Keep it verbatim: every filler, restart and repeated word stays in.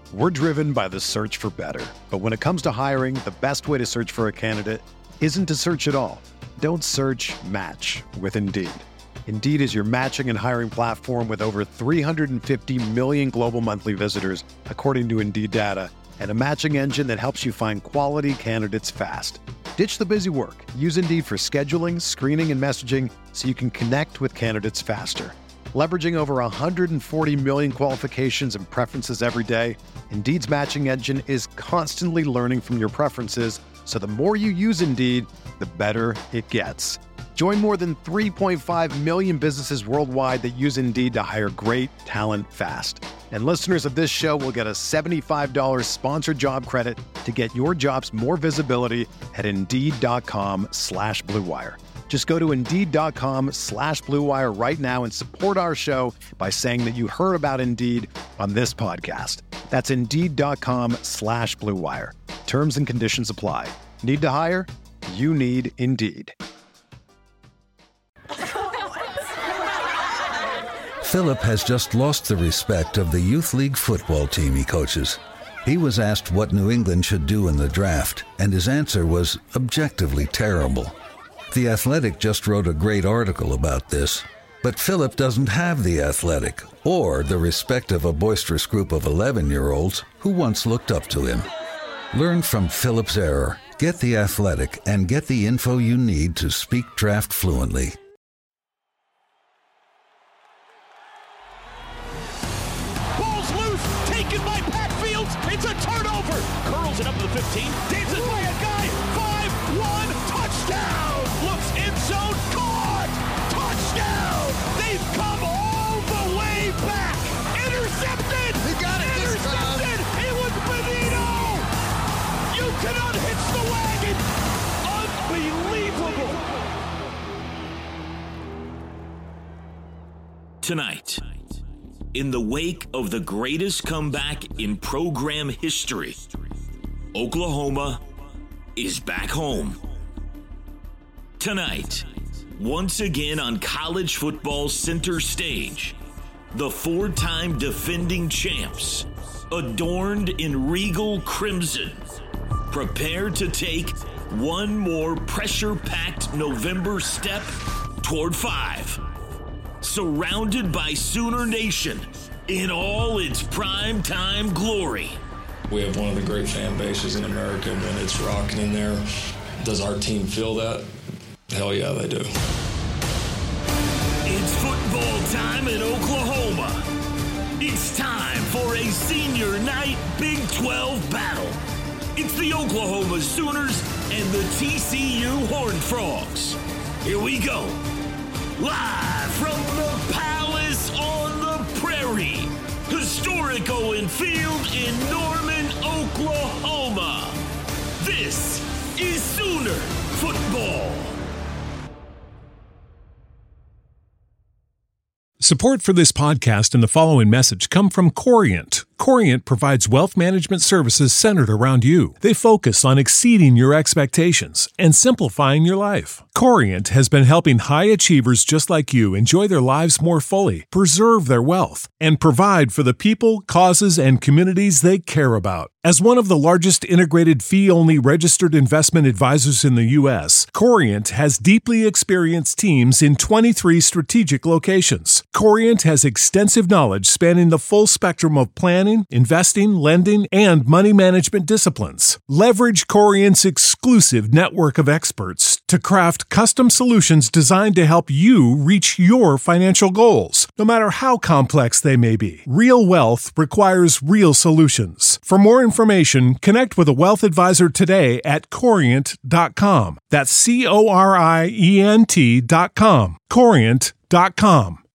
We're driven by the search for better. But when it comes to hiring, the best way to search for a candidate isn't to search at all. Don't search, match with Indeed. Indeed is your matching and hiring platform with over three hundred fifty million global monthly visitors, according to Indeed data, and a matching engine that helps you find quality candidates fast. Ditch the busy work. Use Indeed for scheduling, screening, and messaging so you can connect with candidates faster. Leveraging over one hundred forty million qualifications and preferences every day, Indeed's matching engine is constantly learning from your preferences, so the more you use Indeed, the better it gets. Join more than three point five million businesses worldwide that use Indeed to hire great talent fast. And listeners of this show will get a seventy-five dollars sponsored job credit to get your jobs more visibility at Indeed.com slash Blue Wire. Just go to Indeed.com slash Blue Wire right now and support our show by saying that you heard about Indeed on this podcast. That's Indeed.com slash Blue Wire. Terms and conditions apply. Need to hire? You need Indeed. Philip has just lost the respect of the youth league football team he coaches. He was asked what New England should do in the draft, and his answer was objectively terrible. The Athletic just wrote a great article about this, but Philip doesn't have The Athletic or the respect of a boisterous group of eleven-year-olds who once looked up to him. Learn from Philip's error. Get The Athletic and get the info you need to speak draft fluently. Ball's loose, taken by Pat Fields. It's a turnover. Curls it up to the fifteen, dances by a guy. five one, touchdown. Looks in zone, caught! Touchdown! They've come all the way back! Intercepted! He got it! Intercepted! It was Benito! You cannot hitch the wagon! Unbelievable! Tonight, in the wake of the greatest comeback in program history, Oklahoma is back home. Tonight, once again on college football's center stage, the four-time defending champs, adorned in regal crimson, prepare to take one more pressure-packed November step toward five. Surrounded by Sooner Nation in all its prime-time glory. We have one of the great fan bases in America. When it's rocking in there, does our team feel that? Hell yeah, they do. It's football time in Oklahoma. It's time for a senior night Big twelve battle. It's the Oklahoma Sooners and the T C U Horned Frogs. Here we go. Live from the Palace on the Prairie. Historic Owen Field in Norman, Oklahoma. This is Sooner Football. Support for this podcast and the following message come from Corient. Corient provides wealth management services centered around you. They focus on exceeding your expectations and simplifying your life. Corient has been helping high achievers just like you enjoy their lives more fully, preserve their wealth, and provide for the people, causes, and communities they care about. As one of the largest integrated fee-only registered investment advisors in the U S, Corient has deeply experienced teams in twenty-three strategic locations. Corient has extensive knowledge spanning the full spectrum of planning, investing, lending, and money management disciplines. Leverage Corient's exclusive network of experts to craft custom solutions designed to help you reach your financial goals, no matter how complex they may be. Real wealth requires real solutions. For more information, connect with a wealth advisor today at corient dot com. That's C O R I E N T dot com. corient dot com.